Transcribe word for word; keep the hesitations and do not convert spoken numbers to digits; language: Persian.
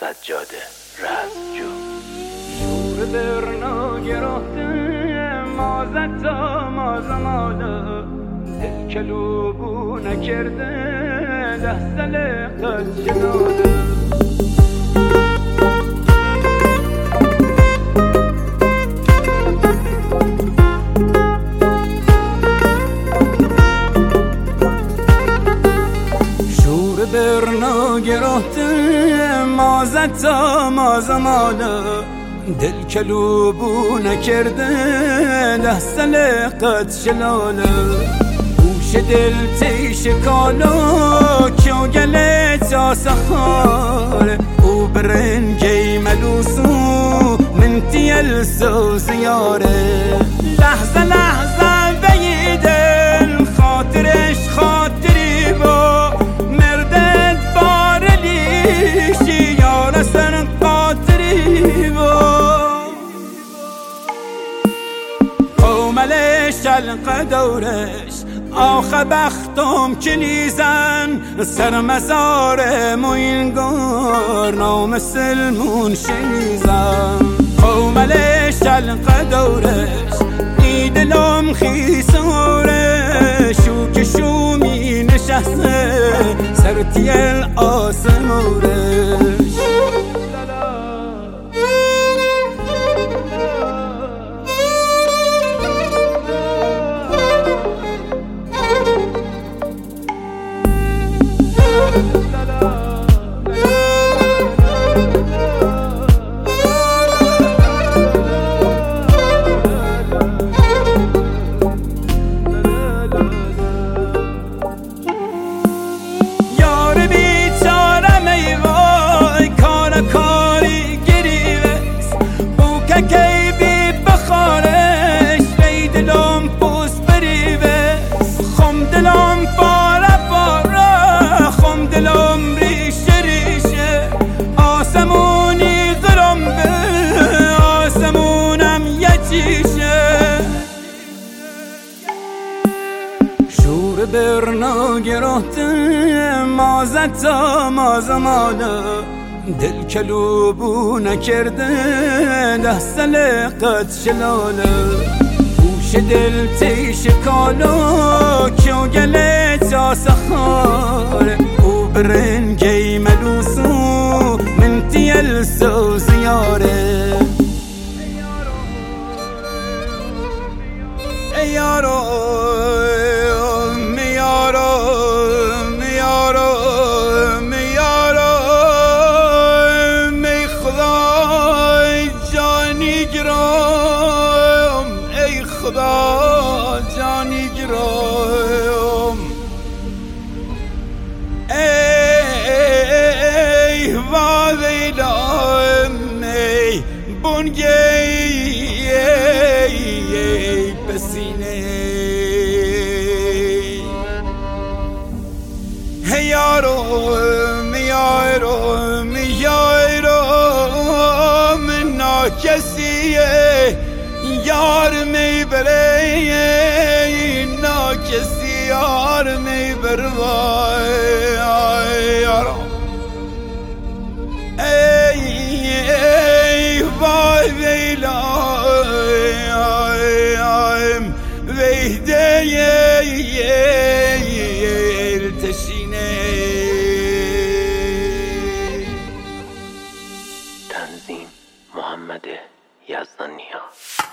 سجاد رزمجو. شور برنا گرفته مازد تا مازماله، دل کلوبو نکرده ده ساله قد جناده. برنا گرفته مازد تا مازماله، دل کلوبو نکرده ده ساله قد شلاله. گوش دل تیش کالا کیو گله تا سخاره، او برنگی ملوسو من تیل سو زیاره. لحظه لحظه بیدن خاطرش خاطری با شلق دورش آخه بختم کنیزن، سر مزار موینگار نام سلمون شیزن. قومل شلق دورش ای دلم خیساره، شو که شو می نشسته سر تیل آسمورش. شور برنا گرفته مازد تا مازماله، دل کلوبو نکرده ده ساله قد شلاله. گوش دل تیش کالا کیو گله تا سخاره، او برنگی ملوسو من تیل سو زیاره. ای یارو خدا جانی گرایم، ای وادیلم ای بونگی ای پسینه. ای یارو میارو میارو من ناکسیه یار میبره نا کسی یار میبر وای یارو. ای ای وای ویلا ایم ویده التشینه. تنظیم محمد یزدانیا.